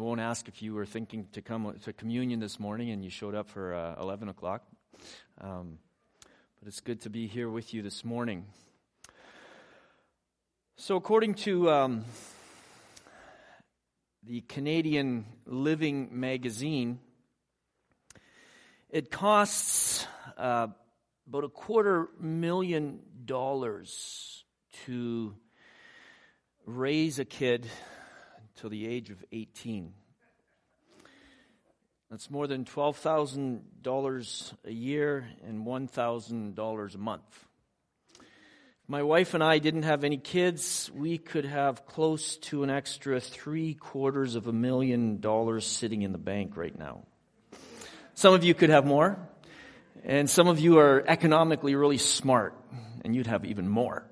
won't ask if you were thinking to come to communion this morning and you showed up for 11 o'clock. But it's good to be here with you this morning. So according to the Canadian Living magazine, it costs about $250,000 to raise a kid till the age of 18. That's more than $12,000 a year and $1,000 a month. If my wife and I didn't have any kids, we could have close to an extra $750,000 sitting in the bank right now. Some of you could have more, and some of you are economically really smart, and you'd have even more.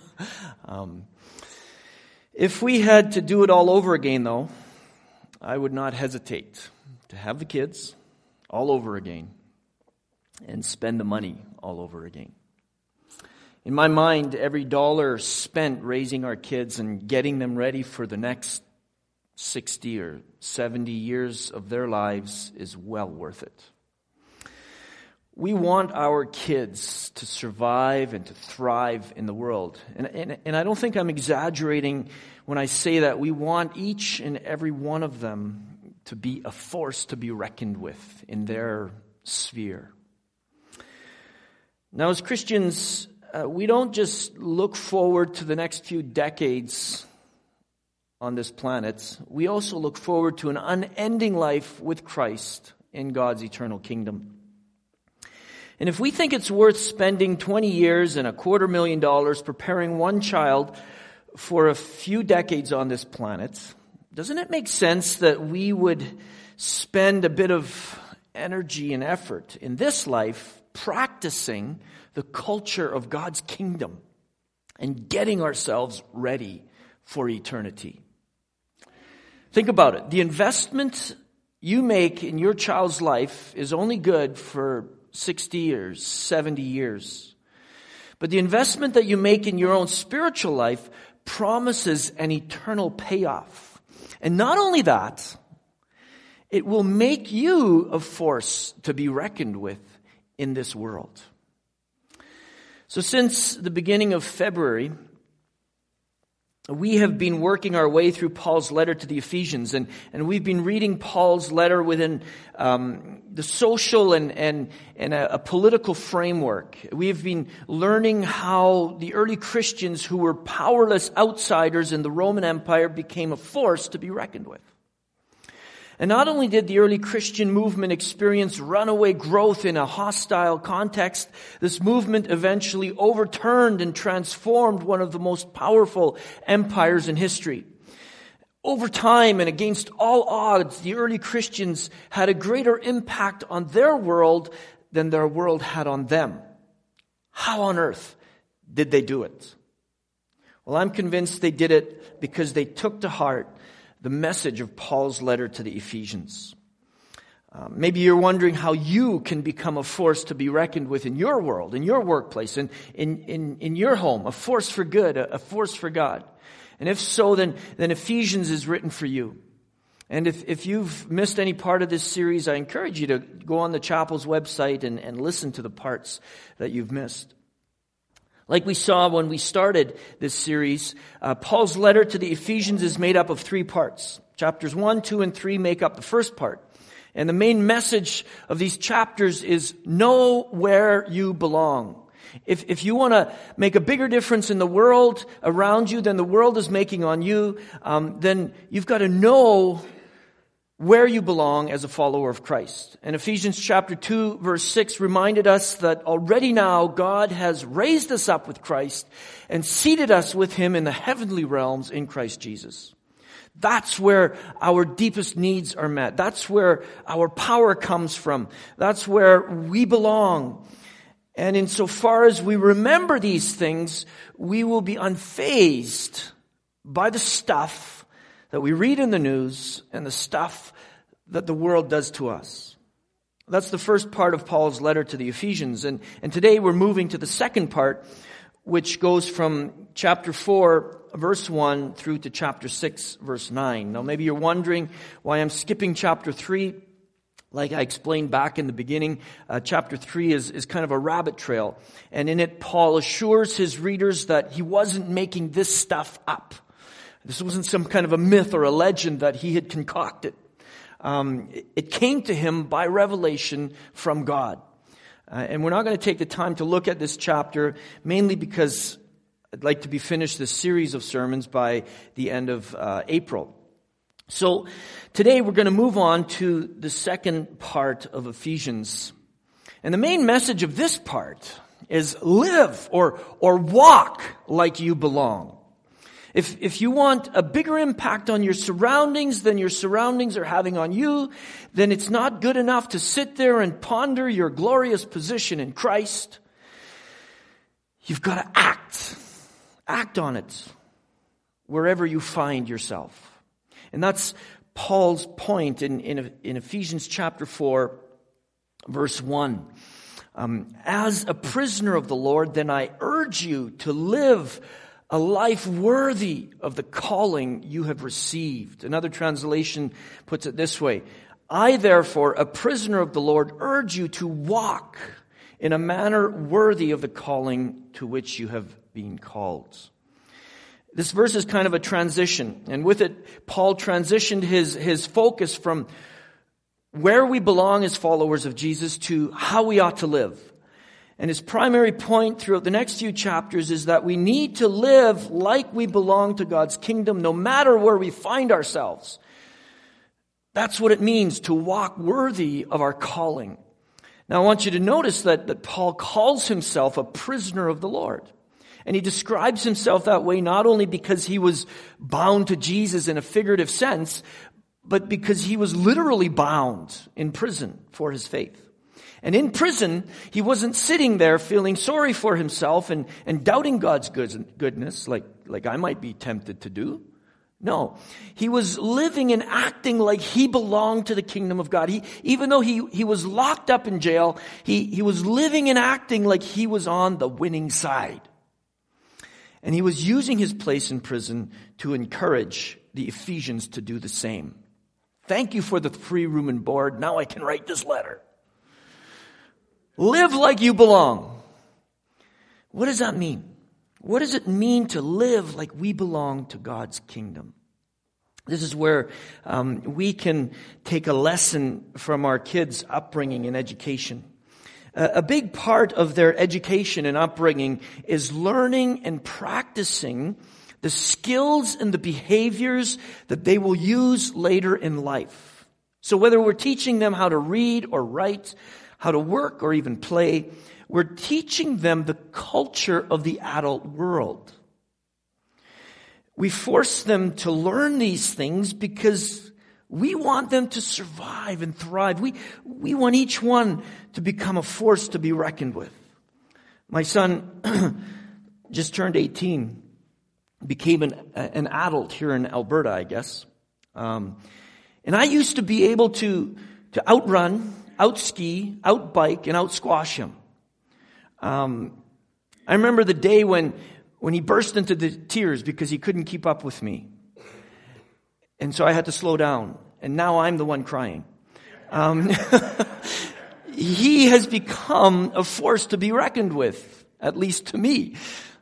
If we had to do it all over again, though, I would not hesitate to have the kids all over again and spend the money all over again. In my mind, every dollar spent raising our kids and getting them ready for the next 60 or 70 years of their lives is well worth it. We want our kids to survive and to thrive in the world. And I don't think I'm exaggerating when I say that we want each and every one of them to be a force to be reckoned with in their sphere. Now, as Christians, we don't just look forward to the next few decades on this planet. We also look forward to an unending life with Christ in God's eternal kingdom. And if we think it's worth spending 20 years and $250,000 preparing one child for a few decades on this planet, doesn't it make sense that we would spend a bit of energy and effort in this life practicing the culture of God's kingdom and getting ourselves ready for eternity? Think about it. The investment you make in your child's life is only good for 60 years, 70 years. But the investment that you make in your own spiritual life promises an eternal payoff. And not only that, it will make you a force to be reckoned with in this world. So since the beginning of February, we have been working our way through Paul's letter to the Ephesians, and we've been reading Paul's letter within the social and a political framework. We've been learning how the early Christians who were powerless outsiders in the Roman Empire became a force to be reckoned with. And not only did the early Christian movement experience runaway growth in a hostile context, this movement eventually overturned and transformed one of the most powerful empires in history. Over time and against all odds, the early Christians had a greater impact on their world than their world had on them. How on earth did they do it? Well, I'm convinced they did it because they took to heart the message of Paul's letter to the Ephesians. Maybe you're wondering how you can become a force to be reckoned with in your world, in your workplace, in your home, a force for good, a force for God. And if so, then Ephesians is written for you. And if you've missed any part of this series, I encourage you to go on the chapel's website and listen to the parts that you've missed. Like we saw when we started this series, Paul's letter to the Ephesians is made up of 3 parts. Chapters 1, 2, and 3 make up the first part. And the main message of these chapters is know where you belong. If you want to make a bigger difference in the world around you than the world is making on you, then you've got to know where you belong as a follower of Christ. And Ephesians chapter 2 verse 6 reminded us that already now God has raised us up with Christ and seated us with Him in the heavenly realms in Christ Jesus. That's where our deepest needs are met. That's where our power comes from. That's where we belong. And insofar as we remember these things, we will be unfazed by the stuff that we read in the news and the stuff that the world does to us. That's the first part of Paul's letter to the Ephesians. And today we're moving to the second part, which goes from chapter 4, verse 1 through to chapter 6, verse 9. Now maybe you're wondering why I'm skipping chapter 3. Like I explained back in the beginning, chapter 3 is kind of a rabbit trail. And in it, Paul assures his readers that he wasn't making this stuff up. This wasn't some kind of a myth or a legend that he had concocted. It came to him by revelation from God. And we're not going to take the time to look at this chapter, mainly because I'd like to be finished this series of sermons by the end of April. So today we're going to move on to the second part of Ephesians. And the main message of this part is live or walk like you belong. If you want a bigger impact on your surroundings than your surroundings are having on you, then it's not good enough to sit there and ponder your glorious position in Christ. You've got to act. Act on it wherever you find yourself. And that's Paul's point in Ephesians chapter 4, verse 1. As a prisoner of the Lord, then I urge you to live a life worthy of the calling you have received. Another translation puts it this way. I, therefore, a prisoner of the Lord, urge you to walk in a manner worthy of the calling to which you have been called. This verse is kind of a transition, and with it, Paul transitioned his focus from where we belong as followers of Jesus to how we ought to live. And his primary point throughout the next few chapters is that we need to live like we belong to God's kingdom, no matter where we find ourselves. That's what it means to walk worthy of our calling. Now I want you to notice that Paul calls himself a prisoner of the Lord. And he describes himself that way not only because he was bound to Jesus in a figurative sense, but because he was literally bound in prison for his faith. And in prison, he wasn't sitting there feeling sorry for himself and doubting God's goodness like I might be tempted to do. No, he was living and acting like he belonged to the kingdom of God. Even though he was locked up in jail, he was living and acting like he was on the winning side. And he was using his place in prison to encourage the Ephesians to do the same. Thank you for the free room and board. Now I can write this letter. Live like you belong. What does that mean? What does it mean to live like we belong to God's kingdom? This is where we can take a lesson from our kids' upbringing and education. A big part of their education and upbringing is learning and practicing the skills and the behaviors that they will use later in life. So whether we're teaching them how to read or write, how to work or even play, we're teaching them the culture of the adult world. We force them to learn these things because we want them to survive and thrive. We want each one to become a force to be reckoned with. My son just turned 18, became an adult here in Alberta, I guess. And I used to be able to outrun, out-ski, out-bike, and out-squash him. I remember the day when he burst into the tears because he couldn't keep up with me. And so I had to slow down. And now I'm the one crying. He has become a force to be reckoned with, at least to me.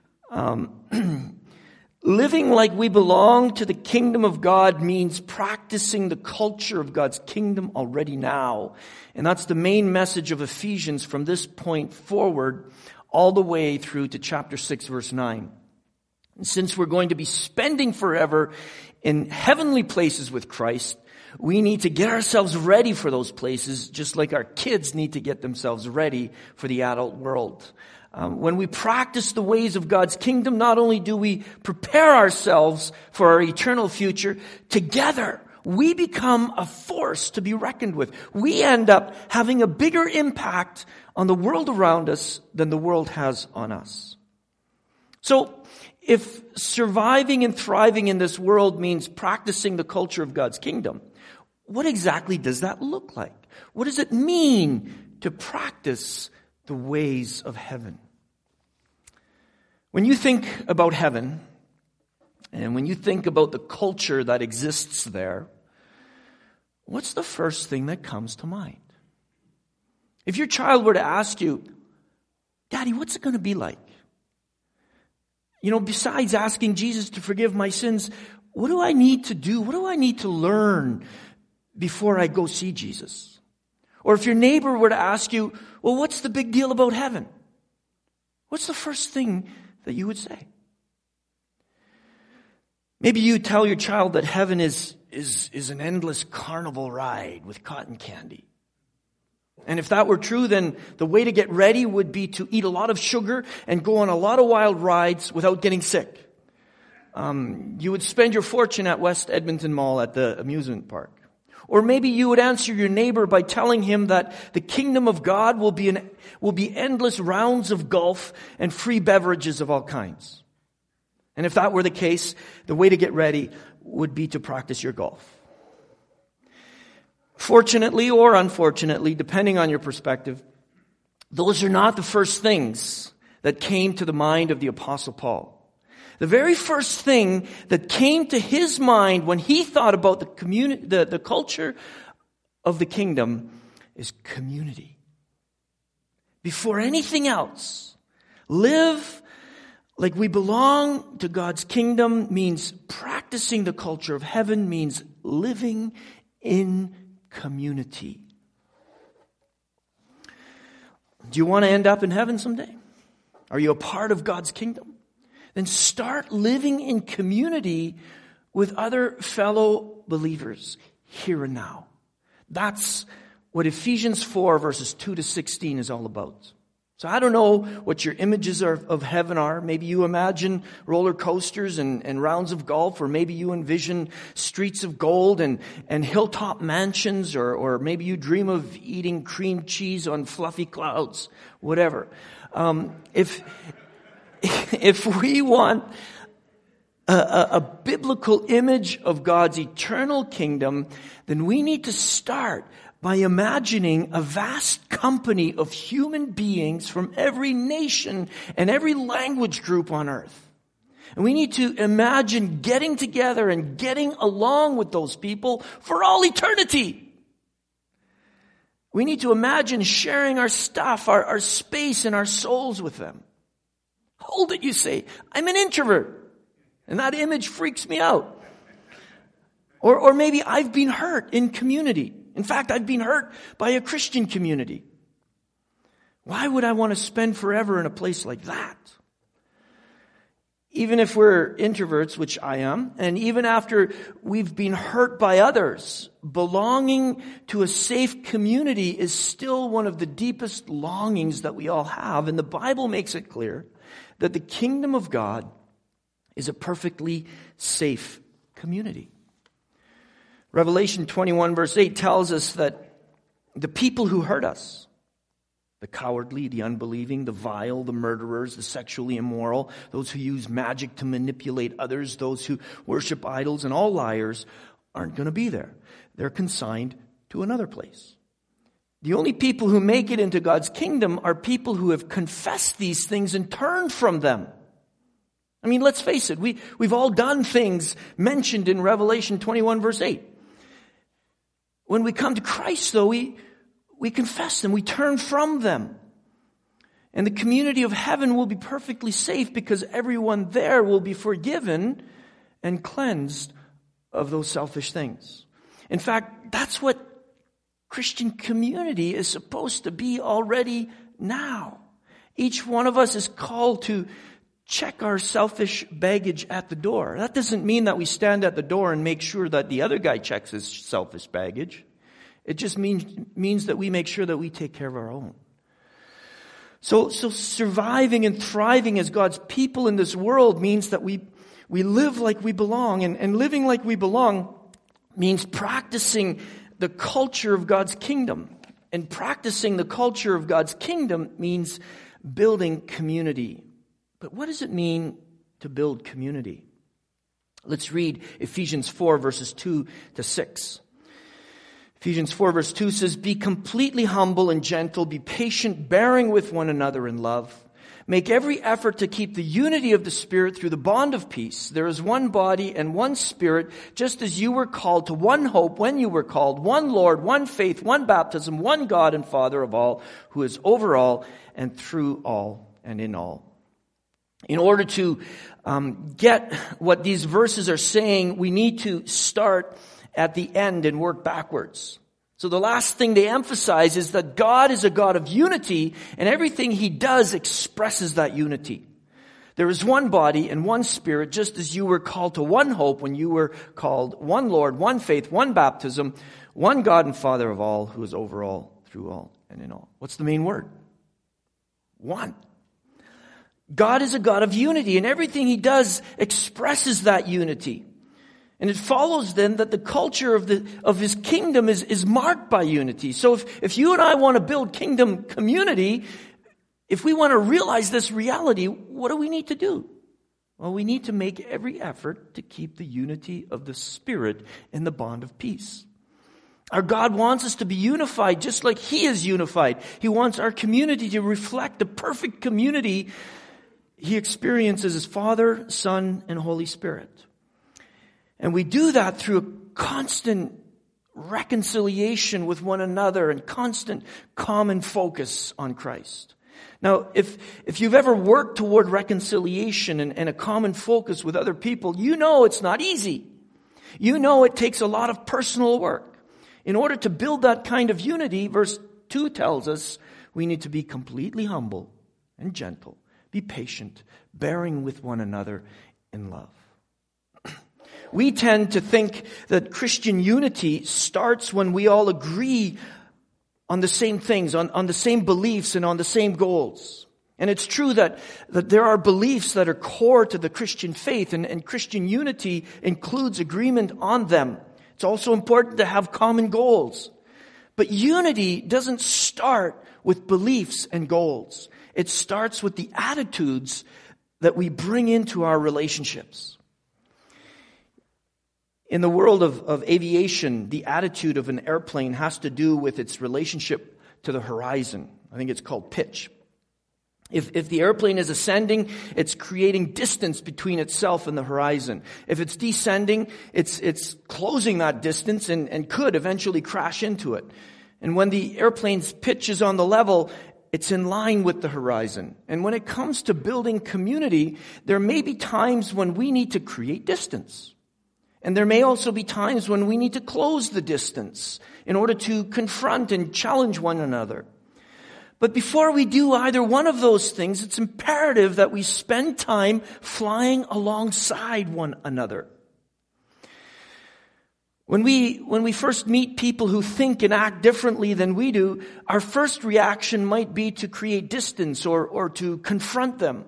Living like we belong to the kingdom of God means practicing the culture of God's kingdom already now. And that's the main message of Ephesians from this point forward, all the way through to chapter 6, verse 9. And since we're going to be spending forever in heavenly places with Christ, we need to get ourselves ready for those places, just like our kids need to get themselves ready for the adult world. When we practice the ways of God's kingdom, not only do we prepare ourselves for our eternal future, together we become a force to be reckoned with. We end up having a bigger impact on the world around us than the world has on us. So, if surviving and thriving in this world means practicing the culture of God's kingdom, what exactly does that look like? What does it mean to practice the ways of heaven? When you think about heaven, and when you think about the culture that exists there, what's the first thing that comes to mind? If your child were to ask you, Daddy, what's it going to be like? Besides asking Jesus to forgive my sins, what do I need to do? What do I need to learn before I go see Jesus? Or if your neighbor were to ask you, well, what's the big deal about heaven? What's the first thing that you would say? Maybe you tell your child that heaven is an endless carnival ride with cotton candy. And if that were true, then the way to get ready would be to eat a lot of sugar and go on a lot of wild rides without getting sick. You would spend your fortune at West Edmonton Mall at the amusement park. Or maybe you would answer your neighbor by telling him that the kingdom of God will be endless rounds of golf and free beverages of all kinds. And if that were the case, the way to get ready would be to practice your golf. Fortunately or unfortunately, depending on your perspective, those are not the first things that came to the mind of the Apostle Paul. The very first thing that came to his mind when he thought about the culture of the kingdom is community. Before anything else, live like we belong to God's kingdom means practicing the culture of heaven, means living in community. Do you want to end up in heaven someday? Are you a part of God's kingdom? Then start living in community with other fellow believers here and now. That's what Ephesians 4 verses 2 to 16 is all about. So I don't know what your images of heaven are. Maybe you imagine roller coasters and rounds of golf, or maybe you envision streets of gold and hilltop mansions, or maybe you dream of eating cream cheese on fluffy clouds, whatever. If we want a biblical image of God's eternal kingdom, then we need to start by imagining a vast company of human beings from every nation and every language group on earth. And we need to imagine getting together and getting along with those people for all eternity. We need to imagine sharing our stuff, our space, and our souls with them. Hold it, you say. I'm an introvert, and that image freaks me out. Or maybe I've been hurt in community. In fact, I've been hurt by a Christian community. Why would I want to spend forever in a place like that? Even if we're introverts, which I am, and even after we've been hurt by others, belonging to a safe community is still one of the deepest longings that we all have. And the Bible makes it clear that the kingdom of God is a perfectly safe community. Revelation 21 verse 8 tells us that the people who hurt us, the cowardly, the unbelieving, the vile, the murderers, the sexually immoral, those who use magic to manipulate others, those who worship idols, and all liars aren't going to be there. They're consigned to another place. The only people who make it into God's kingdom are people who have confessed these things and turned from them. I mean, let's face it, we've all done things mentioned in Revelation 21 verse 8. When we come to Christ, though, we confess them, we turn from them. And the community of heaven will be perfectly safe because everyone there will be forgiven and cleansed of those selfish things. In fact, that's what Christian community is supposed to be already now. Each one of us is called to check our selfish baggage at the door. That doesn't mean that we stand at the door and make sure that the other guy checks his selfish baggage. It just means that we make sure that we take care of our own. So surviving and thriving as God's people in this world means that we live like we belong. And living like we belong means practicing the culture of God's kingdom. And practicing the culture of God's kingdom means building community. But what does it mean to build community? Let's read Ephesians 4 verses 2 to 6. Ephesians 4 verse 2 says, "Be completely humble and gentle, be patient, bearing with one another in love. Make every effort to keep the unity of the Spirit through the bond of peace. There is one body and one Spirit, just as you were called to one hope when you were called, one Lord, one faith, one baptism, one God and Father of all, who is over all and through all and in all. In order to get what these verses are saying, we need to start at the end and work backwards. So the last thing they emphasize is that God is a God of unity, and everything He does expresses that unity. There is one body and one Spirit, just as you were called to one hope when you were called, one Lord, one faith, one baptism, one God and Father of all, who is over all, through all, and in all. What's the main word? One. God is a God of unity, and everything He does expresses that unity. And it follows then that the culture of His kingdom is marked by unity. So if you and I want to build kingdom community, if we want to realize this reality, what do we need to do? Well, we need to make every effort to keep the unity of the Spirit in the bond of peace. Our God wants us to be unified just like He is unified. He wants our community to reflect the perfect community He experiences as Father, Son, and Holy Spirit. And we do that through a constant reconciliation with one another and constant common focus on Christ. Now, if you've ever worked toward reconciliation and a common focus with other people, you know it's not easy. You know it takes a lot of personal work. In order to build that kind of unity, verse 2 tells us we need to be completely humble and gentle, be patient, bearing with one another in love. We tend to think that Christian unity starts when we all agree on the same things, on the same beliefs and on the same goals. And it's true that there are beliefs that are core to the Christian faith, and Christian unity includes agreement on them. It's also important to have common goals. But unity doesn't start with beliefs and goals. It starts with the attitudes that we bring into our relationships. In the world of aviation, the attitude of an airplane has to do with its relationship to the horizon. I think it's called pitch. If the airplane is ascending, it's creating distance between itself and the horizon. If it's descending, it's closing that distance and could eventually crash into it. And when the airplane's pitch is on the level, it's in line with the horizon. And when it comes to building community, there may be times when we need to create distance. And there may also be times when we need to close the distance in order to confront and challenge one another. But before we do either one of those things, it's imperative that we spend time flying alongside one another. When we first meet people who think and act differently than we do, our first reaction might be to create distance or to confront them.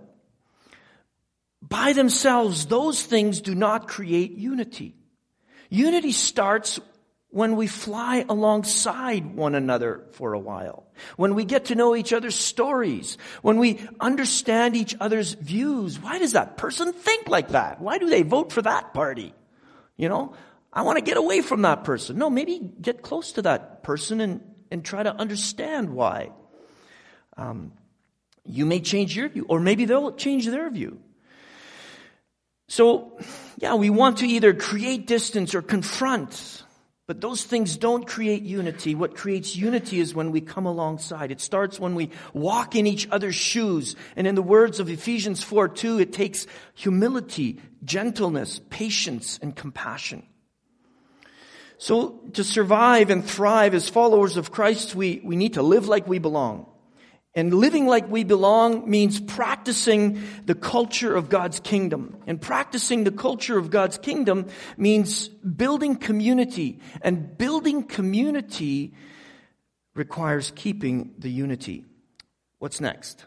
By themselves, those things do not create unity. Unity starts when we fly alongside one another for a while, when we get to know each other's stories, when we understand each other's views. Why does that person think like that? Why do they vote for that party? I want to get away from that person. No, maybe get close to that person and try to understand why. You may change your view, or maybe they'll change their view. So, we want to either create distance or confront, but those things don't create unity. What creates unity is when we come alongside. It starts when we walk in each other's shoes. And in the words of Ephesians 4:2, it takes humility, gentleness, patience, and compassion. So to survive and thrive as followers of Christ, we need to live like we belong. And living like we belong means practicing the culture of God's kingdom. And practicing the culture of God's kingdom means building community. And building community requires keeping the unity. What's next?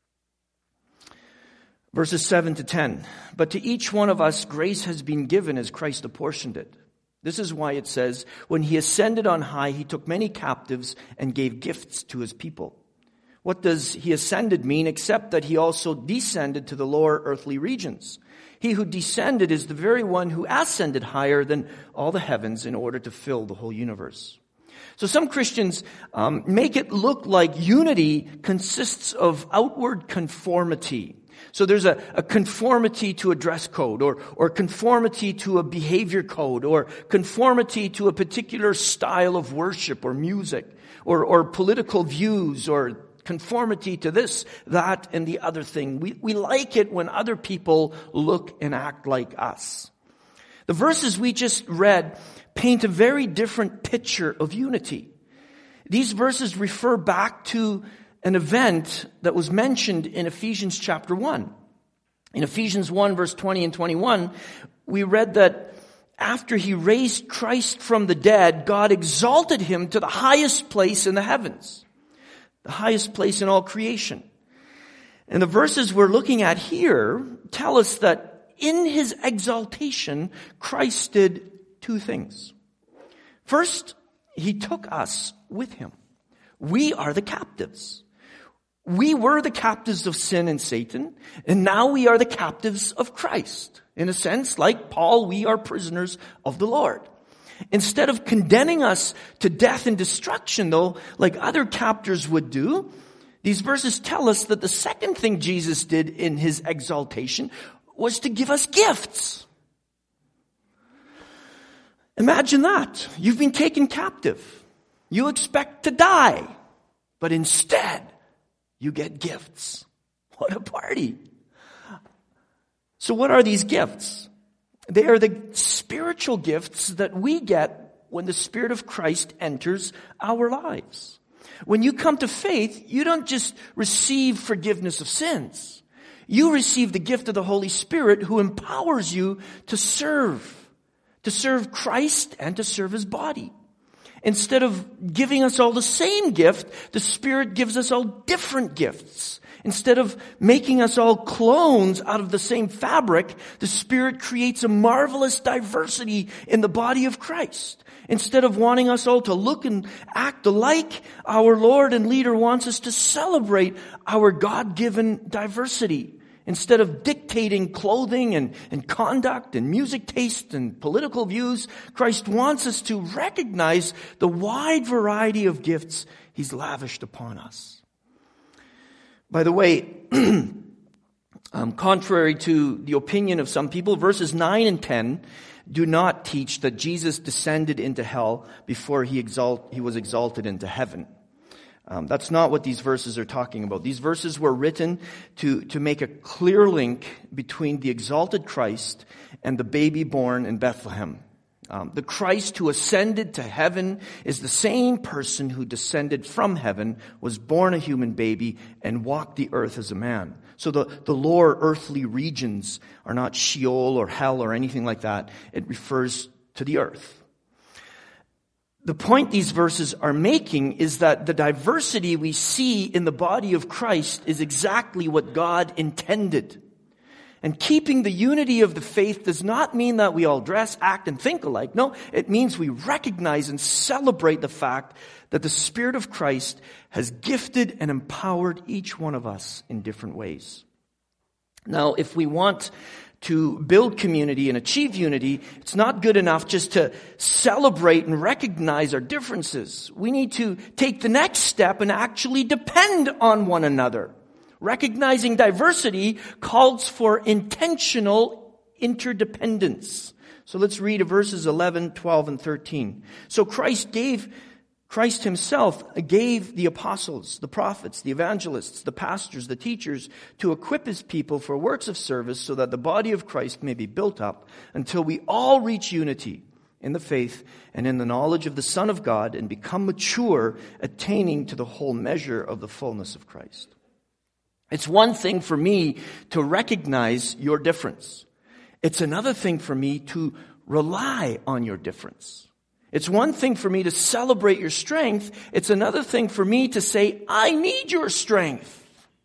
Verses 7 to 10. But to each one of us grace has been given as Christ apportioned it. This is why it says, when He ascended on high, He took many captives and gave gifts to His people. What does He ascended mean except that He also descended to the lower earthly regions? He who descended is the very one who ascended higher than all the heavens in order to fill the whole universe. So some Christians make it look like unity consists of outward conformity. So there's a conformity to a dress code, or conformity to a behavior code, or conformity to a particular style of worship or music, or political views, or conformity to this, that, and the other thing. We like it when other people look and act like us. The verses we just read paint a very different picture of unity. These verses refer back to an event that was mentioned in Ephesians chapter 1. In Ephesians 1 verse 20 and 21, we read that after he raised Christ from the dead, God exalted him to the highest place in the heavens, the highest place in all creation. And the verses we're looking at here tell us that in his exaltation, Christ did two things. First, he took us with him. We are the captives. We were the captives of sin and Satan, and now we are the captives of Christ. In a sense, like Paul, we are prisoners of the Lord. Instead of condemning us to death and destruction, though, like other captors would do, these verses tell us that the second thing Jesus did in his exaltation was to give us gifts. Imagine that. You've been taken captive. You expect to die, but instead, you get gifts. What a party. So what are these gifts? They are the spiritual gifts that we get when the Spirit of Christ enters our lives. When you come to faith, you don't just receive forgiveness of sins. You receive the gift of the Holy Spirit who empowers you to serve Christ and to serve his body. Instead of giving us all the same gift, the Spirit gives us all different gifts. Instead of making us all clones out of the same fabric, the Spirit creates a marvelous diversity in the body of Christ. Instead of wanting us all to look and act alike, our Lord and leader wants us to celebrate our God-given diversity. Instead of dictating clothing and conduct and music taste and political views, Christ wants us to recognize the wide variety of gifts he's lavished upon us. By the way, contrary to the opinion of some people, verses 9 and 10 do not teach that Jesus descended into hell before he was exalted into heaven. That's not what these verses are talking about. These verses were written to make a clear link between the exalted Christ and the baby born in Bethlehem. The Christ who ascended to heaven is the same person who descended from heaven, was born a human baby, and walked the earth as a man. So the lower earthly regions are not Sheol or hell or anything like that. It refers to the earth. The point these verses are making is that the diversity we see in the body of Christ is exactly what God intended. And keeping the unity of the faith does not mean that we all dress, act, and think alike. No, it means we recognize and celebrate the fact that the Spirit of Christ has gifted and empowered each one of us in different ways. Now, if we want to build community and achieve unity, it's not good enough just to celebrate and recognize our differences. We need to take the next step and actually depend on one another. Recognizing diversity calls for intentional interdependence. So let's read verses 11, 12, and 13. So Christ himself gave the apostles, the prophets, the evangelists, the pastors, the teachers to equip his people for works of service so that the body of Christ may be built up until we all reach unity in the faith and in the knowledge of the Son of God and become mature, attaining to the whole measure of the fullness of Christ. It's one thing for me to recognize your difference. It's another thing for me to rely on your difference. It's one thing for me to celebrate your strength. It's another thing for me to say, I need your strength.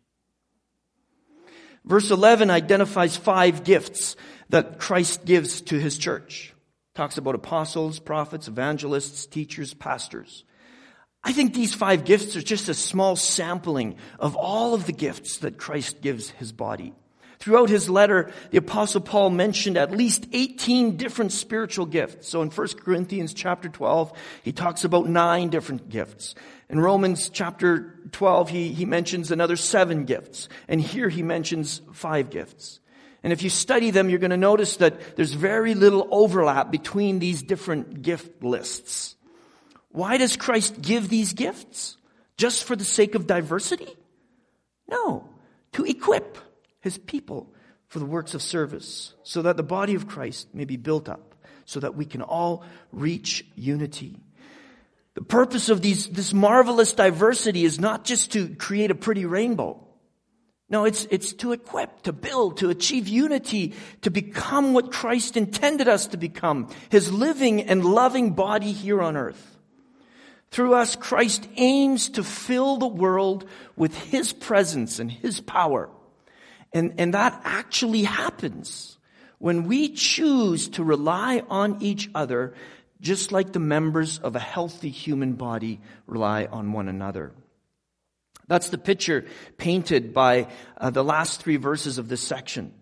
Verse 11 identifies 5 gifts that Christ gives to his church. Talks about apostles, prophets, evangelists, teachers, pastors. I think these 5 gifts are just a small sampling of all of the gifts that Christ gives his body. Throughout his letter, the Apostle Paul mentioned at least 18 different spiritual gifts. So in 1 Corinthians chapter 12, he talks about 9 different gifts. In Romans chapter 12, he mentions another 7 gifts. And here he mentions 5 gifts. And if you study them, you're going to notice that there's very little overlap between these different gift lists. Why does Christ give these gifts? Just for the sake of diversity? No, to equip his people for the works of service, so that the body of Christ may be built up, so that we can all reach unity. The purpose of this marvelous diversity is not just to create a pretty rainbow. No, it's to equip, to build, to achieve unity, to become what Christ intended us to become, his living and loving body here on earth. Through us, Christ aims to fill the world with his presence and his power. And that actually happens when we choose to rely on each other, just like the members of a healthy human body rely on one another. That's the picture painted by the last 3 verses of this section.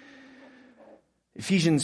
Ephesians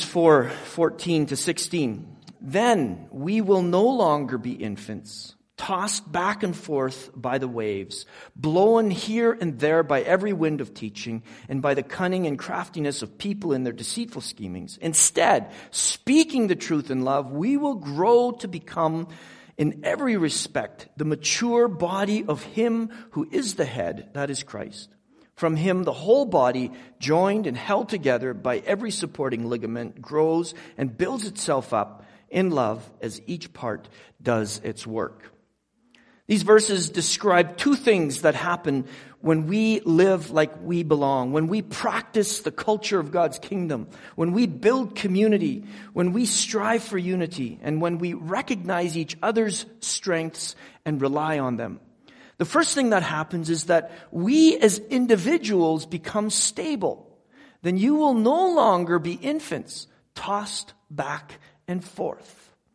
4:14-16. Then we will no longer be infants, tossed back and forth by the waves, blown here and there by every wind of teaching, and by the cunning and craftiness of people in their deceitful schemings. Instead, speaking the truth in love, we will grow to become, in every respect, the mature body of him who is the head, that is Christ. From him, the whole body, joined and held together by every supporting ligament, grows and builds itself up in love as each part does its work. These verses describe 2 things that happen when we live like we belong, when we practice the culture of God's kingdom, when we build community, when we strive for unity, and when we recognize each other's strengths and rely on them. The first thing that happens is that we as individuals become stable. Then you will no longer be infants, tossed back and forth.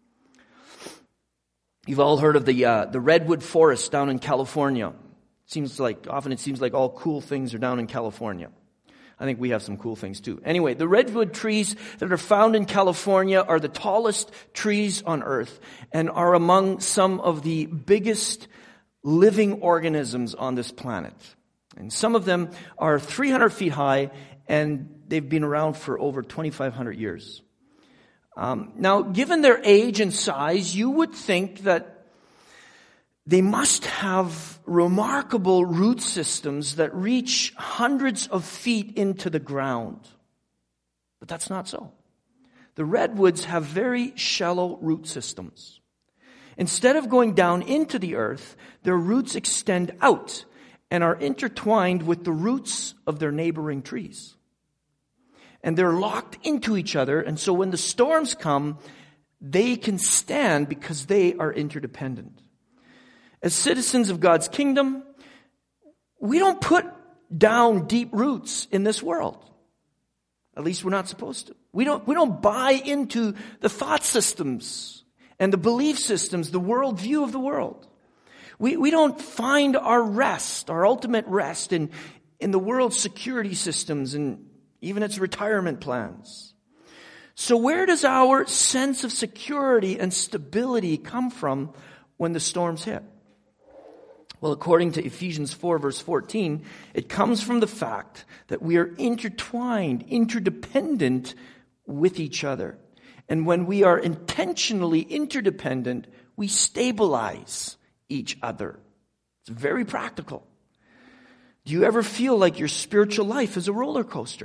You've all heard of the redwood forest down in California. Often it seems like all cool things are down in California. I think we have some cool things too. Anyway, the redwood trees that are found in California are the tallest trees on earth and are among some of the biggest living organisms on this planet. And some of them are 300 feet high, and they've been around for over 2,500 years. Now, given their age and size, you would think that they must have remarkable root systems that reach hundreds of feet into the ground. But that's not so. The redwoods have very shallow root systems. Instead of going down into the earth, their roots extend out and are intertwined with the roots of their neighboring trees. And they're locked into each other, and so when the storms come, they can stand because they are interdependent. As citizens of God's kingdom, we don't put down deep roots in this world. At least we're not supposed to. We don't buy into the thought systems and the belief systems, the worldview of the world. We don't find our rest, our ultimate rest in the world's security systems and even its retirement plans. So where does our sense of security and stability come from when the storms hit? Well, according to Ephesians 4, verse 14, it comes from the fact that we are intertwined, interdependent with each other. And when we are intentionally interdependent, we stabilize each other. It's very practical. Do you ever feel like your spiritual life is a roller coaster?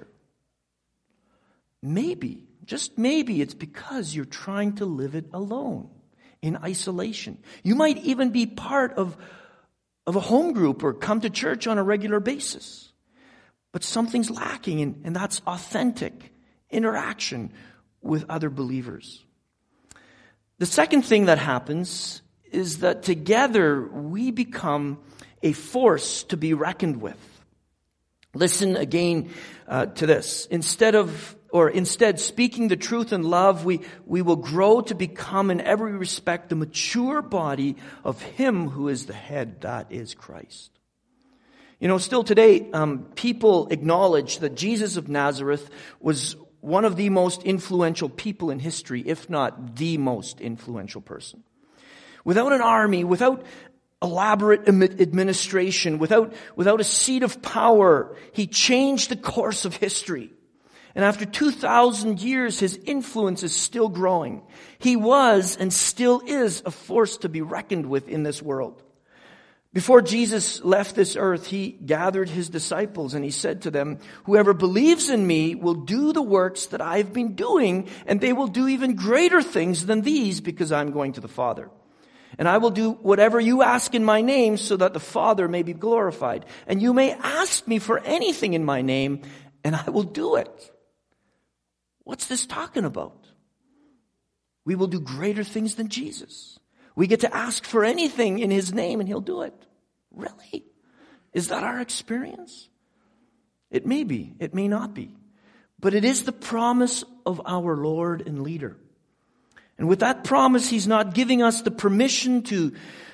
Maybe, just maybe, it's because you're trying to live it alone, in isolation. You might even be part of a home group or come to church on a regular basis. But something's lacking, and that's authentic interaction with other believers. The second thing that happens is that together we become a force to be reckoned with. Listen again to this. Instead, speaking the truth in love, we will grow to become in every respect the mature body of Him who is the head, that is Christ. You know, still today, people acknowledge that Jesus of Nazareth was one of the most influential people in history, if not the most influential person. Without an army, without elaborate administration, without a seat of power, he changed the course of history. And after 2,000 years, his influence is still growing. He was and still is a force to be reckoned with in this world. Before Jesus left this earth, he gathered his disciples and he said to them, "Whoever believes in me will do the works that I've been doing, and they will do even greater things than these, because I'm going to the Father. And I will do whatever you ask in my name, so that the Father may be glorified. And you may ask me for anything in my name, and I will do it." What's this talking about? We will do greater things than Jesus. We get to ask for anything in his name and he'll do it. Really? Is that our experience? It may be. It may not be. But it is the promise of our Lord and leader. And with that promise, he's not giving us the permission to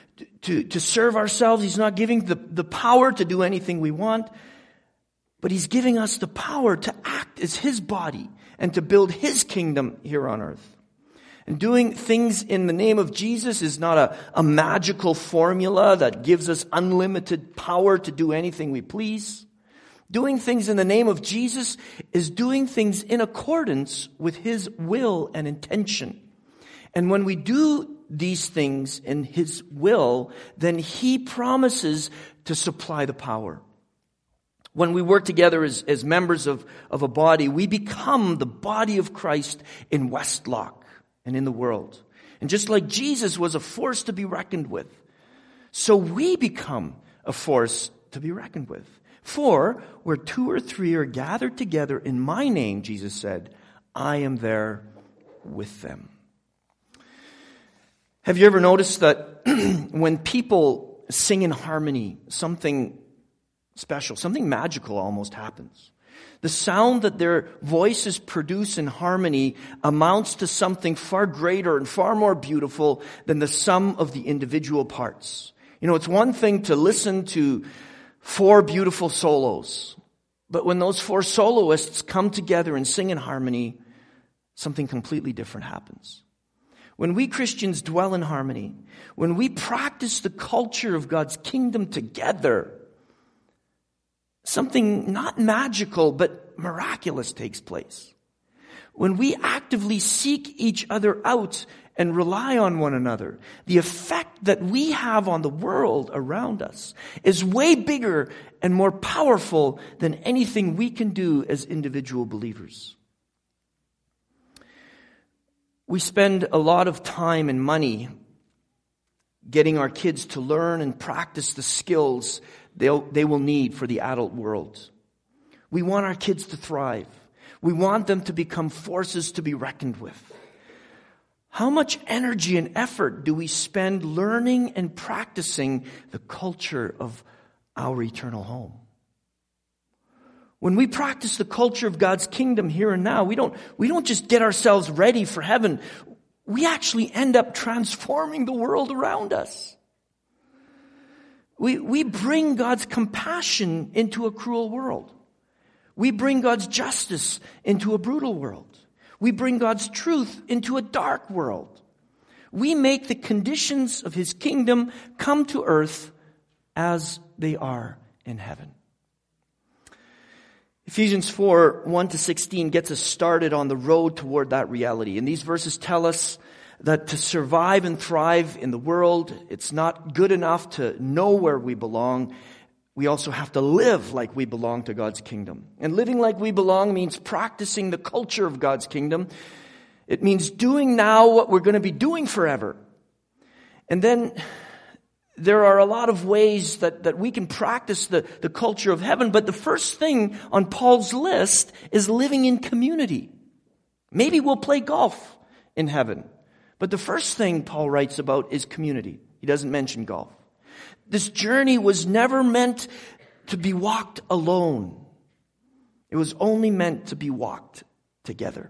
serve ourselves. He's not giving the power to do anything we want. But he's giving us the power to act as his body and to build his kingdom here on earth. And doing things in the name of Jesus is not a magical formula that gives us unlimited power to do anything we please. Doing things in the name of Jesus is doing things in accordance with his will and intention. And when we do these things in his will, then he promises to supply the power. When we work together as members of a body, we become the body of Christ in Westlock and in the world. And just like Jesus was a force to be reckoned with, so we become a force to be reckoned with. For where 2 or 3 are gathered together in my name, Jesus said, I am there with them. Have you ever noticed that when people sing in harmony, something special, something magical almost happens? The sound that their voices produce in harmony amounts to something far greater and far more beautiful than the sum of the individual parts. You know, it's one thing to listen to 4 beautiful solos, but when those 4 soloists come together and sing in harmony, something completely different happens. When we Christians dwell in harmony, when we practice the culture of God's kingdom together, something not magical but miraculous takes place. When we actively seek each other out and rely on one another, the effect that we have on the world around us is way bigger and more powerful than anything we can do as individual believers. We spend a lot of time and money getting our kids to learn and practice the skills they will need for the adult world. We want our kids to thrive. We want them to become forces to be reckoned with. How much energy and effort do we spend learning and practicing the culture of our eternal home? When we practice the culture of God's kingdom here and now, we don't just get ourselves ready for heaven. We actually end up transforming the world around us. We bring God's compassion into a cruel world. We bring God's justice into a brutal world. We bring God's truth into a dark world. We make the conditions of his kingdom come to earth as they are in heaven. Ephesians 4, 1-16 gets us started on the road toward that reality. And these verses tell us that to survive and thrive in the world, it's not good enough to know where we belong. We also have to live like we belong to God's kingdom. And living like we belong means practicing the culture of God's kingdom. It means doing now what we're going to be doing forever. And then there are a lot of ways that we can practice the culture of heaven. But the first thing on Paul's list is living in community. Maybe we'll play golf in heaven. But the first thing Paul writes about is community. He doesn't mention golf. This journey was never meant to be walked alone. It was only meant to be walked together.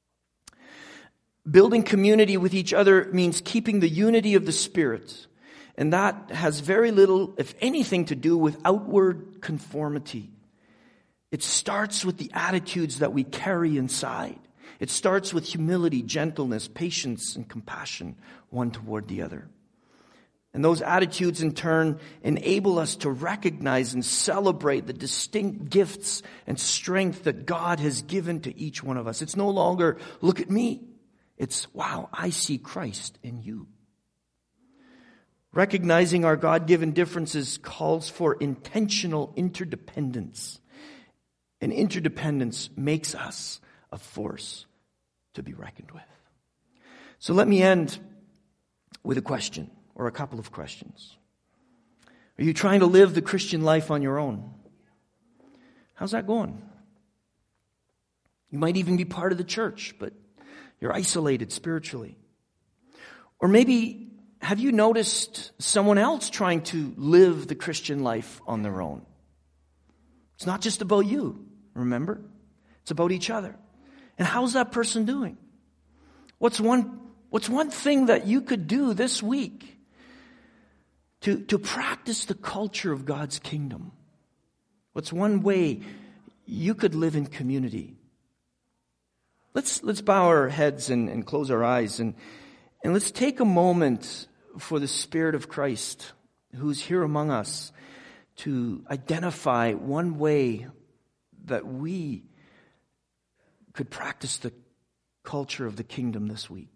Building community with each other means keeping the unity of the Spirit And that has very little, if anything, to do with outward conformity. It starts with the attitudes that we carry inside. It starts with humility, gentleness, patience, and compassion, one toward the other. And those attitudes, in turn, enable us to recognize and celebrate the distinct gifts and strength that God has given to each one of us. It's no longer, look at me. It's, wow, I see Christ in you. Recognizing our God-given differences calls for intentional interdependence. And interdependence makes us a force to be reckoned with. So let me end with a question, or a couple of questions. Are you trying to live the Christian life on your own? How's that going? You might even be part of the church, but you're isolated spiritually. Or maybe, have you noticed someone else trying to live the Christian life on their own? It's not just about you, remember? It's about each other. And how's that person doing? What's one thing that you could do this week to practice the culture of God's kingdom? What's one way you could live in community? Let's bow our heads and close our eyes and let's take a moment for the Spirit of Christ who's here among us to identify one way that we could practice the culture of the kingdom this week.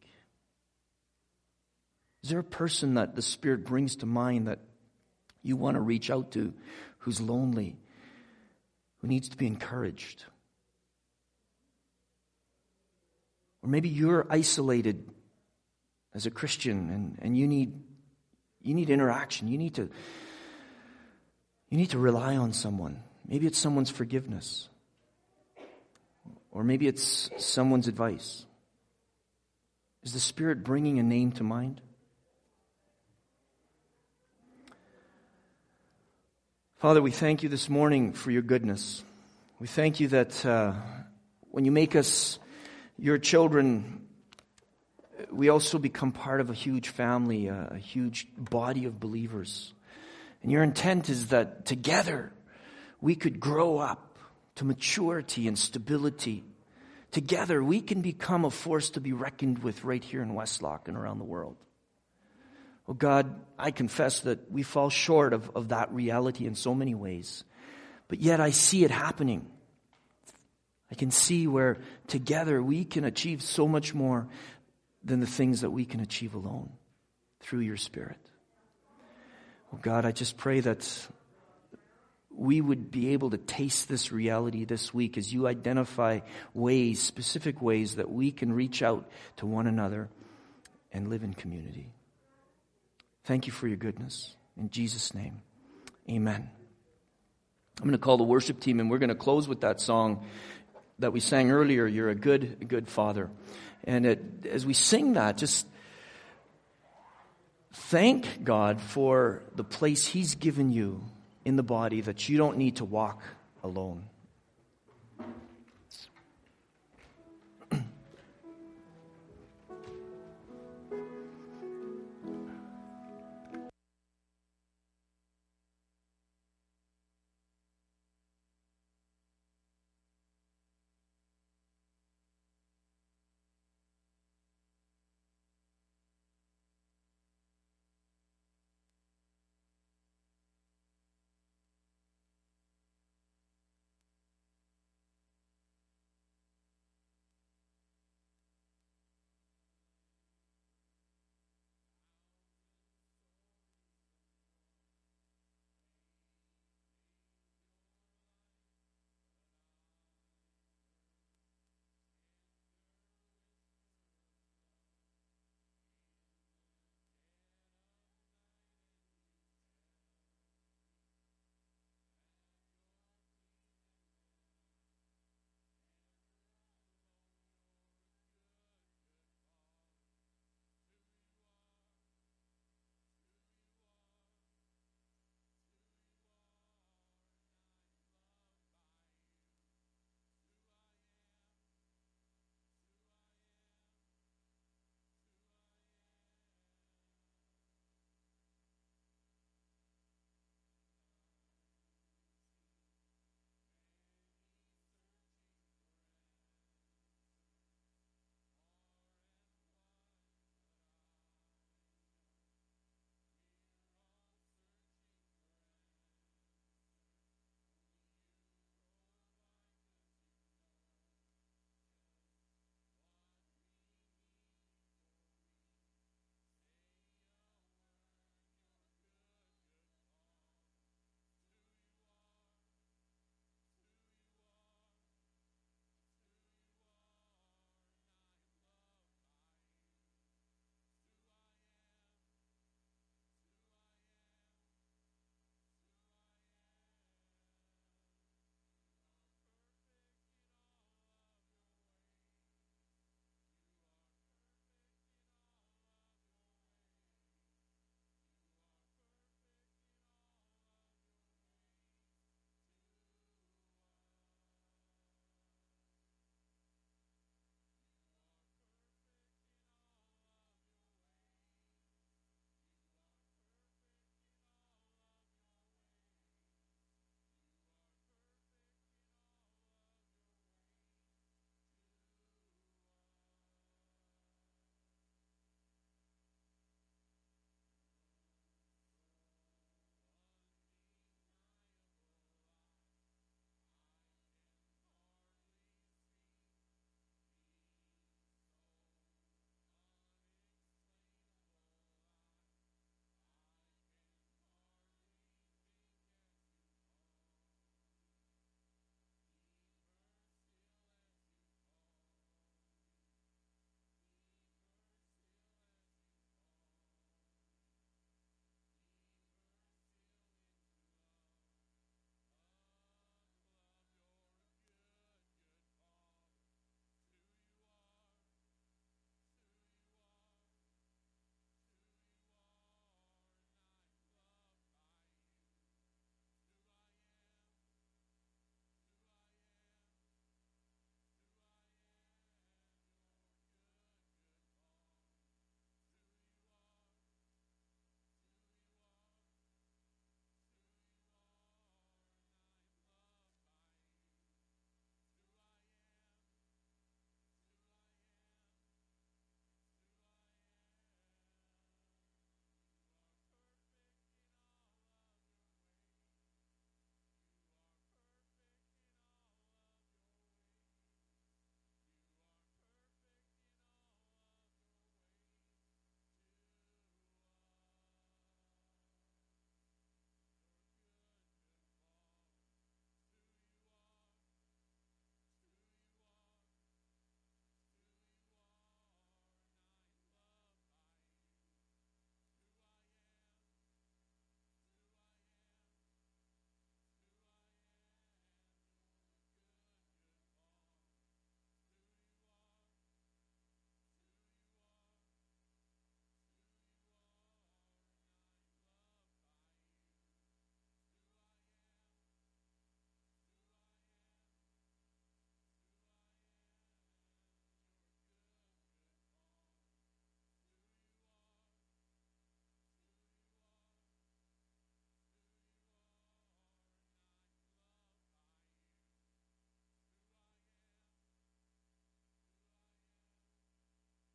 Is there a person that the Spirit brings to mind that you want to reach out to, who's lonely, who needs to be encouraged? Or maybe you're isolated as a Christian and you need interaction. You need to rely on someone. Maybe it's someone's forgiveness. Or maybe it's someone's advice. Is the Spirit bringing a name to mind? Father, we thank you this morning for your goodness. We thank you that when you make us your children, we also become part of a huge family, a huge body of believers. And your intent is that together we could grow up to maturity and stability. Together we can become a force to be reckoned with right here in Westlock and around the world. Oh God, I confess that we fall short of that reality in so many ways. But yet I see it happening. I can see where together we can achieve so much more than the things that we can achieve alone through your Spirit. Oh God, I just pray that we would be able to taste this reality this week as you identify ways, specific ways that we can reach out to one another and live in community. Thank you for your goodness. In Jesus' name, amen. I'm going to call the worship team and we're going to close with that song that we sang earlier, You're a Good Father. And as we sing that, just thank God for the place He's given you in the body, that you don't need to walk alone.